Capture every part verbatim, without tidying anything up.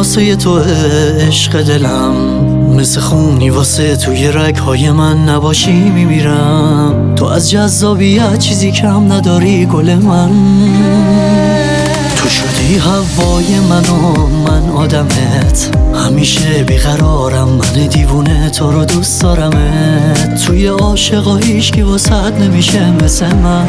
واسه تو عشق دلم، مثل خونی واسه توی رگ‌های من نباشی میمیرم. تو از جذابیت چیزی کم نداری گل من، تو شدی هوای من و من آدمت، همیشه بیقرارم من دیوونه تو رو دوست دارمت. توی عاشقا هیچکی واسط نمیشه مثل من.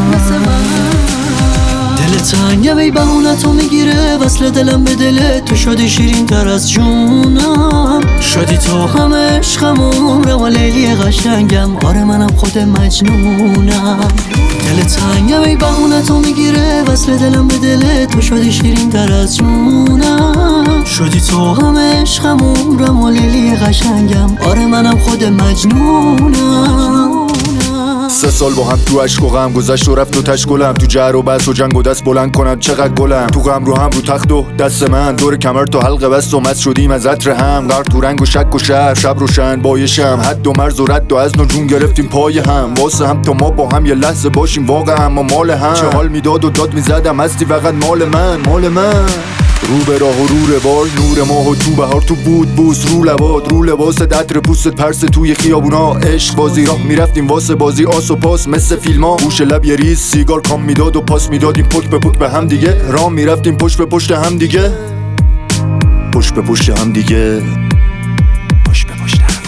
دل تنگم ای بهونه تو میگیره وصل دلم به دلت، تو شدی شیرین تر از جونم، شدی تو هم عشقم و عمرم و لیلی قشنگم، آره منم خود مجنونم. دل تنگم ای بهونه تو میگیره وصل دلم به دلت، تو شدی شیرین تر از جونم، شدی تو هم عشقم و عمرم و لیلی قشنگم، آره منم خود مجنونم. سه سال با هم تو عشق و غم گذشت و رفت و تشکلم، تو جر و بحث و جنگ و دست بلند کنم چقدر گلم، تو غم رو هم رو تخت و دست من، دور کمر تو حلقه بست و مست شدیم از عطر هم، غرق تو رنگ و شک و شهر، شب روشن بایشم، حد و مرز و رد و از و جون گرفتیم پای هم، واسه هم تا ما با هم یه لحظه باشیم واقعا ما مال هم، چه حال میداد و داد میزدم هستی فقط مال من مال من. رو به راه و رو روال، نور ماه و تو بهار، تو بود بوس رو لباد، رو لباس عطر پوست پرس توی خیابونا، عشق بازی راه میرفتیم واسه بازی آس و پاس مثل فیلما، گوش لب یه ریز سیگار کام میداد و پاس میدادیم پک به پک به هم دیگه، راه میرفتیم پشت به پشت هم دیگه، پشت به پشت هم دیگه، پشت به پشت هم دیگه.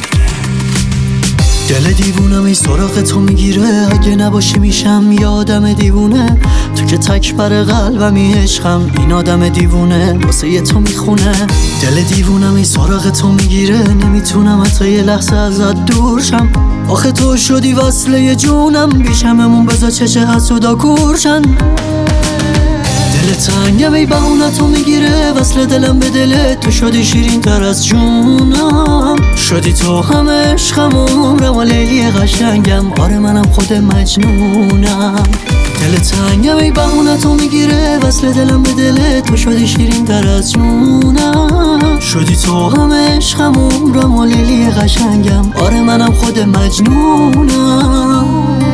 دل دیوونم ای سراغ تو میگیره، اگه نباشی میشم یه آدم دیوونه، تو که تک بر قلبمی عشقم، این آدم دیوونه واسه یه تو میخونه. دل دیوونم ای سراغ تو میگیره، نمیتونم حتی یه لحظه ازت دور شم، آخه تو شدی وصله جونم، بیشممون بذار چشه حسودا کورشن. دل تنگم ای بهونه تو میگیره وصل دلم به دلت، تو شدی شیرین تر از جونم، شدی تو هم عشقم و عمرم و لیلی قشنگم، آره منم خود مجنونم. دل تنگم ای بهونه تو میگیره وصل دلم به دلت، تو شدی شیرین تر از جونم، شدی تو هم عشقم و عمرم و لیلی قشنگم، آره منم خود مجنونم.